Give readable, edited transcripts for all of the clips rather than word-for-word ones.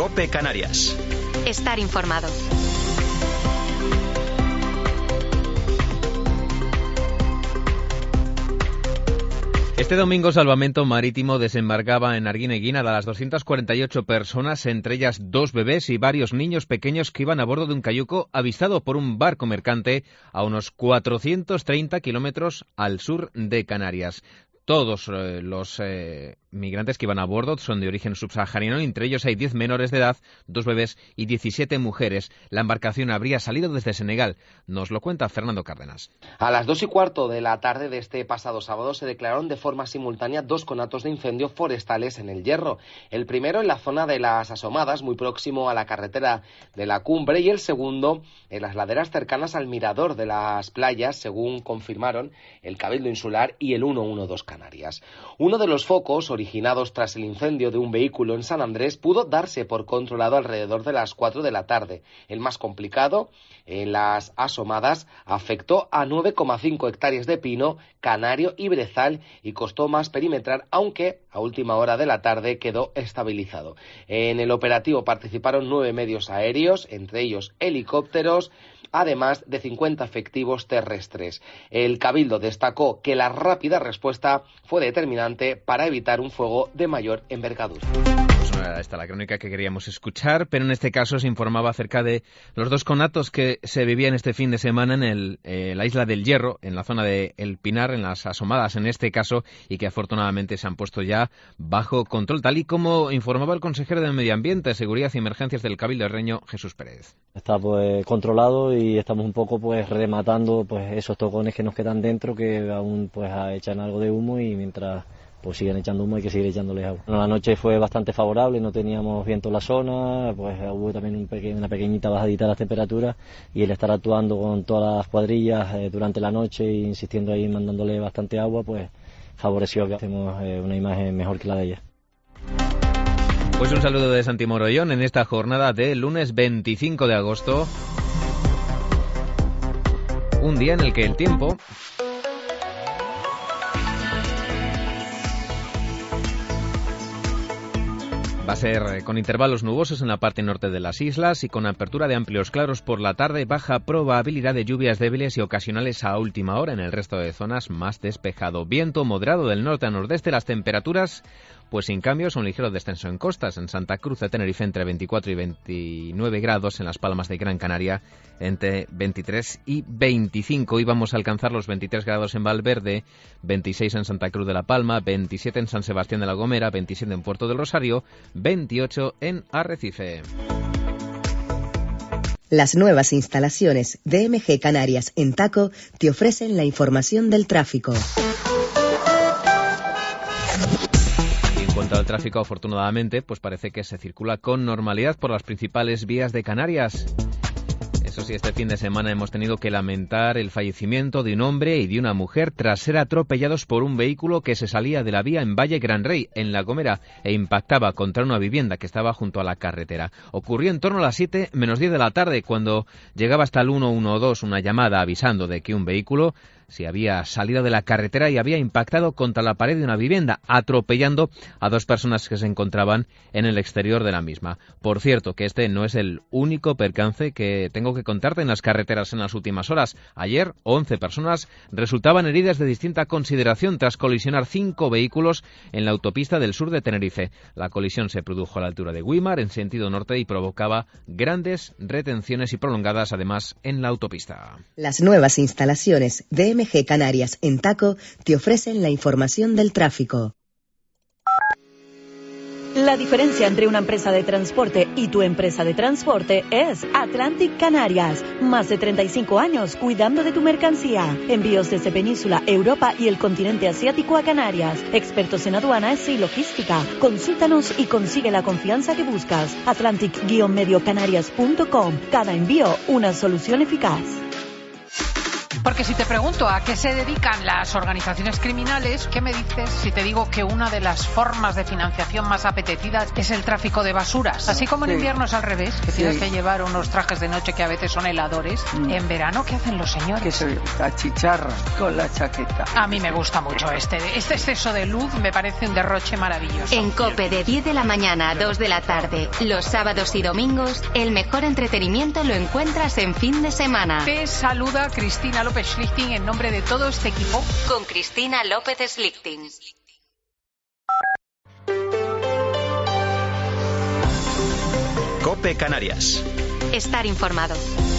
COPE Canarias. Estar informado. Este domingo Salvamento Marítimo desembarcaba en Arguineguín a las 248 personas, entre ellas 2 bebés y varios niños pequeños que iban a bordo de un cayuco avistado por un barco mercante a unos 430 kilómetros al sur de Canarias. Todos los migrantes que iban a bordo son de origen subsahariano, entre ellos hay 10 menores de edad, 2 bebés y 17 mujeres. La embarcación habría salido desde Senegal. Nos lo cuenta Fernando Cárdenas. A las 2:15 de la tarde de este pasado sábado se declararon de forma simultánea 2 conatos de incendio forestales en el Hierro. El primero en la zona de las Asomadas, muy próximo a la carretera de la Cumbre, y el segundo en las laderas cercanas al mirador de las playas, según confirmaron el Cabildo Insular y el 112 Canarias. Uno de los focos originados tras el incendio de un vehículo en San Andrés pudo darse por controlado alrededor de las 4 de la tarde. El más complicado, en las Asomadas, afectó a 9,5 hectáreas de pino, canario y brezal y costó más perimetrar, aunque a última hora de la tarde quedó estabilizado. En el operativo participaron 9 medios aéreos, entre ellos helicópteros, además de 50 efectivos terrestres. El Cabildo destacó que la rápida respuesta fue determinante para evitar un fuego de mayor envergadura. Pues no era esta la crónica que queríamos escuchar, pero en este caso se informaba acerca de los 2 conatos que se vivían este fin de semana en la isla del Hierro, en la zona de El Pinar, en las Asomadas en este caso, y que afortunadamente se han puesto ya bajo control, tal y como informaba el consejero de Medio Ambiente, Seguridad y Emergencias del Cabildo Herreño, Jesús Pérez. Está controlado y estamos un poco rematando esos tocones que nos quedan dentro, que aún echan algo de humo, y mientras siguen echando humo hay que seguir echándoles agua. Bueno, la noche fue bastante favorable, no teníamos viento en la zona, hubo también una pequeñita bajadita de las temperaturas, y el estar actuando con todas las cuadrillas durante la noche e insistiendo ahí mandándole bastante agua, favoreció que hacemos una imagen mejor que la de ella. Pues un saludo de Santi Morollón en esta jornada de lunes 25 de agosto, un día en el que el tiempo va a ser con intervalos nubosos en la parte norte de las islas y con apertura de amplios claros por la tarde, baja probabilidad de lluvias débiles y ocasionales a última hora. En el resto de zonas más despejado. Viento moderado del norte a nordeste. Las temperaturas, sin cambios, un ligero descenso en costas. En Santa Cruz de Tenerife entre 24 y 29 grados. En las Palmas de Gran Canaria entre 23 y 25. Hoy vamos a alcanzar los 23 grados en Valverde, 26 en Santa Cruz de la Palma, 27 en San Sebastián de la Gomera, 27 en Puerto del Rosario, 28 en Arrecife. Las nuevas instalaciones de MG Canarias en Taco te ofrecen la información del tráfico. En cuanto al tráfico, afortunadamente, parece que se circula con normalidad por las principales vías de Canarias. Eso sí, este fin de semana hemos tenido que lamentar el fallecimiento de un hombre y de una mujer tras ser atropellados por un vehículo que se salía de la vía en Valle Gran Rey, en La Gomera, e impactaba contra una vivienda que estaba junto a la carretera. Ocurrió en torno a las 7 menos 10 de la tarde, cuando llegaba hasta el 112 una llamada avisando de que un vehículo se había salido de la carretera y había impactado contra la pared de una vivienda, atropellando a 2 personas que se encontraban en el exterior de la misma. Por cierto, que este no es el único percance que tengo que contarte en las carreteras en las últimas horas. Ayer, 11 personas resultaban heridas de distinta consideración tras colisionar 5 vehículos en la autopista del sur de Tenerife. La colisión se produjo a la altura de Güímar, en sentido norte, y provocaba grandes retenciones y prolongadas, además, en la autopista. Las nuevas instalaciones de MG Canarias en Taco te ofrecen la información del tráfico. La diferencia entre una empresa de transporte y tu empresa de transporte es Atlantic Canarias. Más de 35 años cuidando de tu mercancía. Envíos desde Península, Europa y el continente asiático a Canarias. Expertos en aduanas y logística. Consúltanos y consigue la confianza que buscas. Atlantic-mediocanarias.com. Cada envío, una solución eficaz. Porque si te pregunto a qué se dedican las organizaciones criminales, ¿qué me dices si te digo que una de las formas de financiación más apetecidas es el tráfico de basuras? Así como en invierno es al revés, que tienes que llevar unos trajes de noche que a veces son heladores. En verano, ¿qué hacen los señores? Que se achicharran con la chaqueta. A mí me gusta mucho este exceso de luz, me parece un derroche maravilloso. En COPE de 10 de la mañana a 2 de la tarde, los sábados y domingos, el mejor entretenimiento lo encuentras en fin de semana. Te saluda Cristina López Schlichting en nombre de todo este equipo. Con Cristina López Schlichting. COPE Canarias. Estar informado.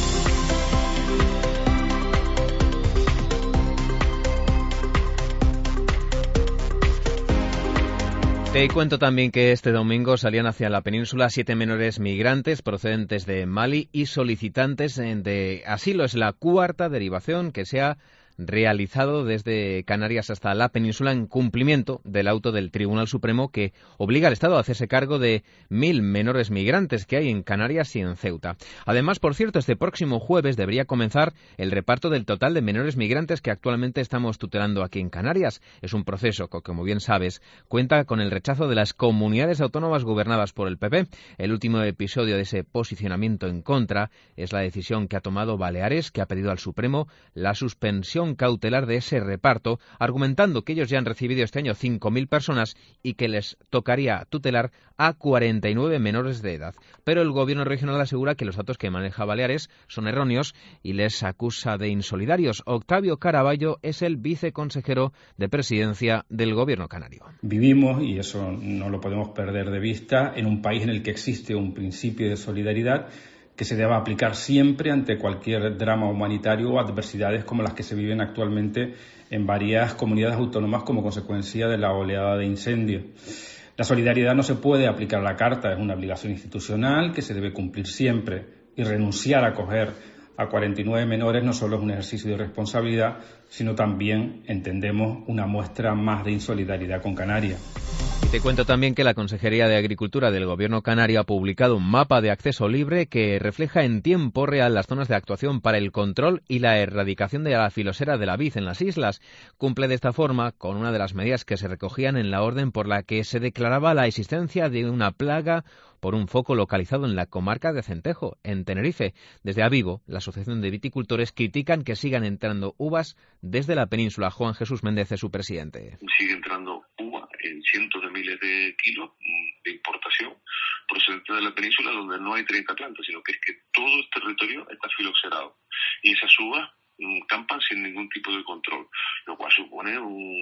Te cuento también que este domingo salían hacia la península 7 menores migrantes procedentes de Mali y solicitantes de asilo. Es la cuarta derivación que se ha realizado desde Canarias hasta la península en cumplimiento del auto del Tribunal Supremo que obliga al Estado a hacerse cargo de 1.000 menores migrantes que hay en Canarias y en Ceuta. Además, por cierto, este próximo jueves debería comenzar el reparto del total de menores migrantes que actualmente estamos tutelando aquí en Canarias. Es un proceso que, como bien sabes, cuenta con el rechazo de las comunidades autónomas gobernadas por el PP. El último episodio de ese posicionamiento en contra es la decisión que ha tomado Baleares, que ha pedido al Supremo la suspensión cautelar de ese reparto, argumentando que ellos ya han recibido este año 5.000 personas y que les tocaría tutelar a 49 menores de edad. Pero el gobierno regional asegura que los datos que maneja Baleares son erróneos y les acusa de insolidarios. Octavio Caraballo es el viceconsejero de presidencia del gobierno canario. Vivimos, y eso no lo podemos perder de vista, en un país en el que existe un principio de solidaridad que se deba aplicar siempre ante cualquier drama humanitario o adversidades como las que se viven actualmente en varias comunidades autónomas como consecuencia de la oleada de incendios. La solidaridad no se puede aplicar a la carta, es una obligación institucional que se debe cumplir siempre, y renunciar a acoger a 49 menores no solo es un ejercicio de responsabilidad, sino también, entendemos, una muestra más de insolidaridad con Canarias. Y te cuento también que la Consejería de Agricultura del Gobierno canario ha publicado un mapa de acceso libre que refleja en tiempo real las zonas de actuación para el control y la erradicación de la filosera de la vid en las islas. Cumple de esta forma con una de las medidas que se recogían en la orden por la que se declaraba la existencia de una plaga por un foco localizado en la comarca de Centejo, en Tenerife. Desde Avivo, la Asociación de Viticultores critican que sigan entrando uvas desde la península. Juan Jesús Méndez es su presidente. Sigue entrando uva en cientos de miles de kilos de importación procedente de la península, donde no hay 30 plantas, sino que es que todo el territorio está filoxerado. Y esas uvas campan sin ningún tipo de control, lo cual supone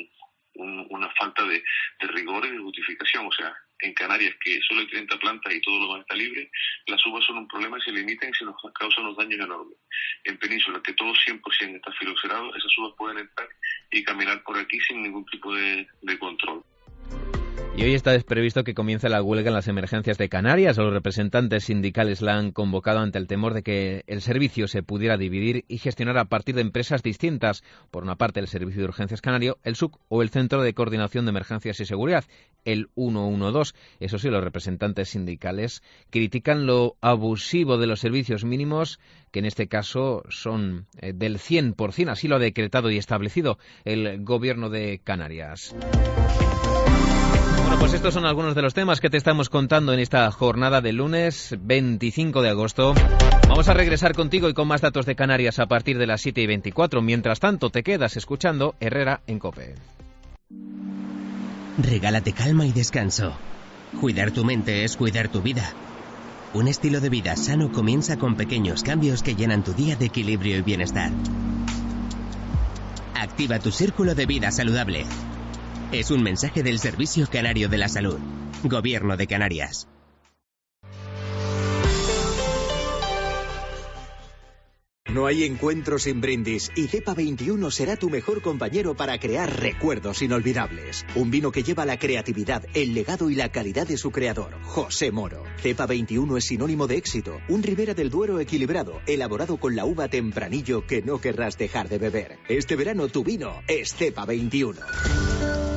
una falta de rigor y de justificación. O sea, en Canarias, que solo hay 30 plantas y todo lo demás está libre, las uvas son un problema y se limitan y se nos causan unos daños enormes. En Península, que todo 100% está filoxerado, esas uvas pueden entrar y caminar por aquí sin ningún tipo de control. Y hoy está previsto que comience la huelga en las emergencias de Canarias. Los representantes sindicales la han convocado ante el temor de que el servicio se pudiera dividir y gestionar a partir de empresas distintas. Por una parte, el Servicio de Urgencias Canario, el SUC, o el Centro de Coordinación de Emergencias y Seguridad, el 112. Eso sí, los representantes sindicales critican lo abusivo de los servicios mínimos, que en este caso son del 100%. Así lo ha decretado y establecido el Gobierno de Canarias. Bueno, pues estos son algunos de los temas que te estamos contando en esta jornada de lunes 25 de agosto. Vamos a regresar contigo y con más datos de Canarias a partir de las 7:24. Mientras tanto, te quedas escuchando Herrera en COPE. Regálate calma y descanso. Cuidar tu mente es cuidar tu vida. Un estilo de vida sano comienza con pequeños cambios que llenan tu día de equilibrio y bienestar. Activa tu círculo de vida saludable. Es un mensaje del Servicio Canario de la Salud. Gobierno de Canarias. No hay encuentro sin brindis y Cepa 21 será tu mejor compañero para crear recuerdos inolvidables. Un vino que lleva la creatividad, el legado y la calidad de su creador, José Moro. Cepa 21 es sinónimo de éxito, un Ribera del Duero equilibrado, elaborado con la uva Tempranillo que no querrás dejar de beber. Este verano tu vino es Cepa 21.